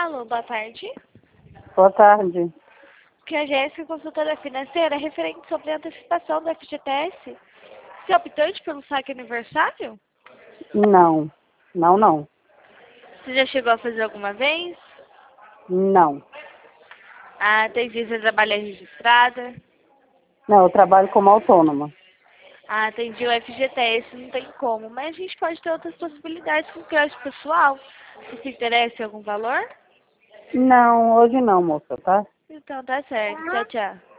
Alô, boa tarde. Boa tarde. Que a Jéssica, consultora financeira, referente sobre a antecipação do FGTS. Você é optante pelo saque aniversário? Não. Não. Você já chegou a fazer alguma vez? Não. Ah, entendi. Você trabalha registrada? Não, eu trabalho como autônoma. Ah, entendi. O FGTS não tem como, mas a gente pode ter outras possibilidades com crédito pessoal. Você se interessa em algum valor? Não, hoje não, moça, tá? Então tá certo. Tchau, tchau.